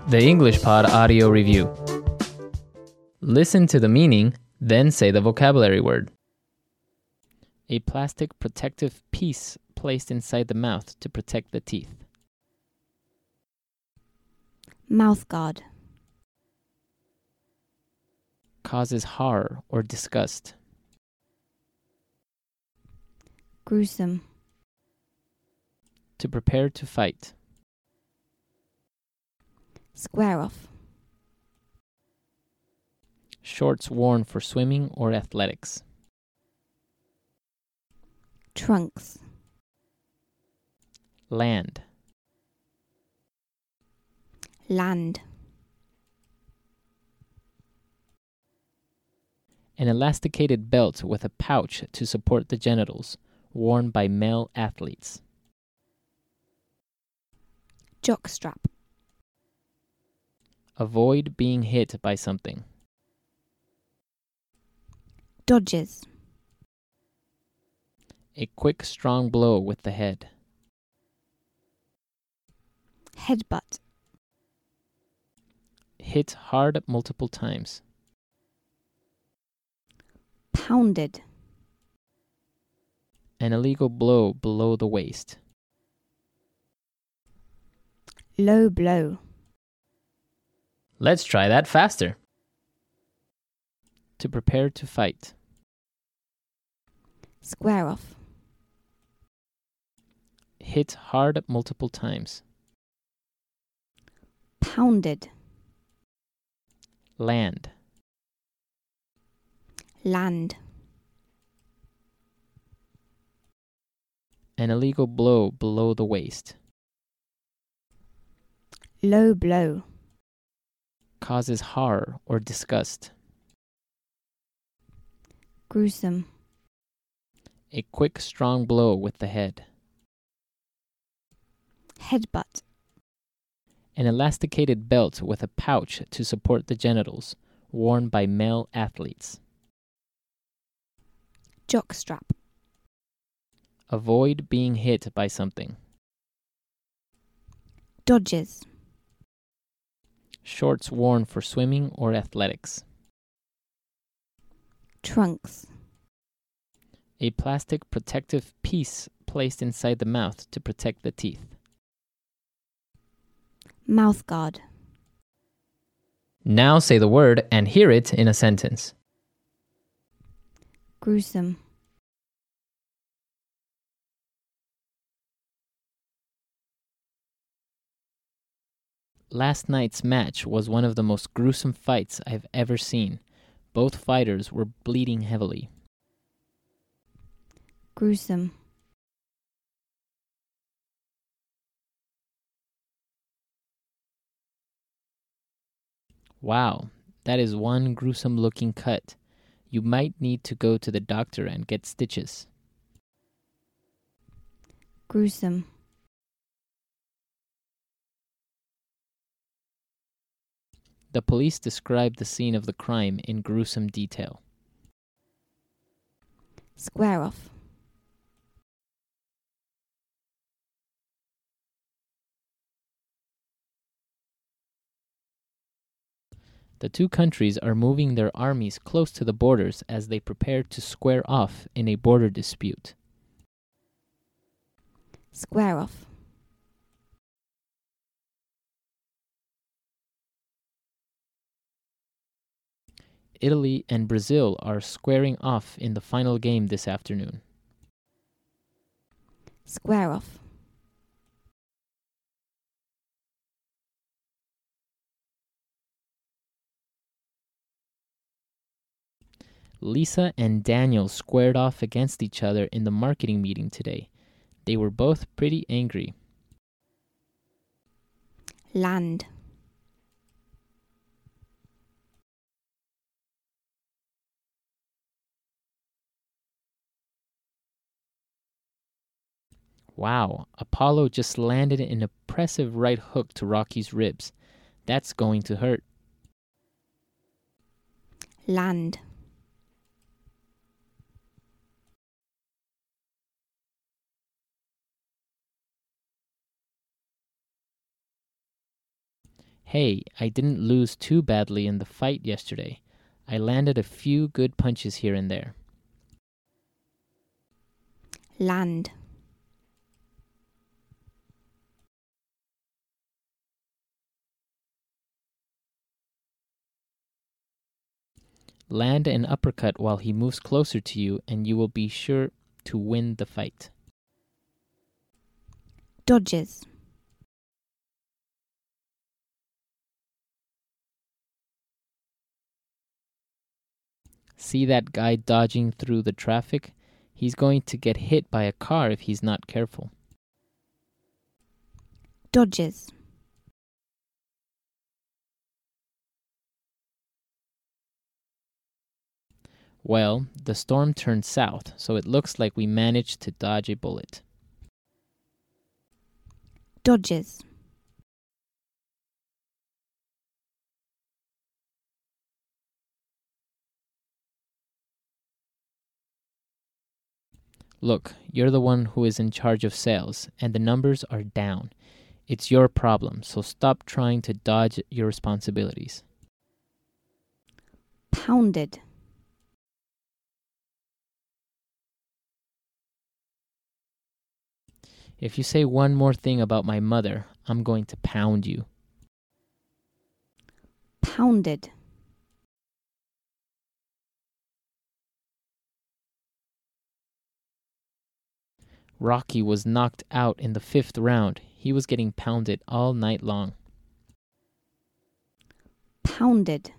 The English Pod Audio Review. Listen to the meaning, then say the vocabulary word. A plastic protective piece placed inside the mouth to protect the teeth. Mouth guard. Causes horror or disgust. Gruesome. To prepare to fight. Square off. Shorts worn for swimming or athletics. Trunks. Land. Land. An elasticated belt with a pouch to support the genitals, worn by male athletes. Jockstrap. Avoid being hit by something. Dodges. A quick, strong blow with the head. Headbutt. Hit hard multiple times. Pounded. An illegal blow below the waist. Low blow. Let's try that faster. To prepare to fight. Square off. Hit hard multiple times. Pounded. Land. Land. An illegal blow below the waist. Low blow. Causes horror or disgust. Gruesome. A quick, strong blow with the head. Headbutt. An elasticated belt with a pouch to support the genitals, worn by male athletes. Jockstrap. Avoid being hit by something. Dodges. Shorts worn for swimming or athletics. Trunks. A plastic protective piece placed inside the mouth to protect the teeth. Mouth guard. Now say the word and hear it in a sentence. Gruesome. Last night's match was one of the most gruesome fights I've ever seen. Both fighters were bleeding heavily. Gruesome. Wow, that is one gruesome looking cut. You might need to go to the doctor and get stitches. Gruesome. The police described the scene of the crime in gruesome detail. Square off. The two countries are moving their armies close to the borders as they prepare to square off in a border dispute. Square off. Italy and Brazil are squaring off in the final game this afternoon. Square off. Lisa and Daniel squared off against each other in the marketing meeting today. They were both pretty angry. Land. Wow, Apollo just landed an impressive right hook to Rocky's ribs. That's going to hurt. Land. Hey, I didn't lose too badly in the fight yesterday. I landed a few good punches here and there. Land. Land an uppercut while he moves closer to you, and you will be sure to win the fight. Dodges. See that guy dodging through the traffic? He's going to get hit by a car if he's not careful. Dodges. Well, the storm turned south, so it looks like we managed to dodge a bullet. Dodges. Look, you're the one who is in charge of sales, and the numbers are down. It's your problem, so stop trying to dodge your responsibilities. Pounded. If you say one more thing about my mother, I'm going to pound you. Pounded. Rocky was knocked out in the 5th round. He was getting pounded all night long. Pounded.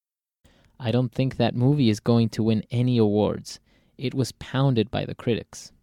I don't think that movie is going to win any awards. It was pounded by the critics.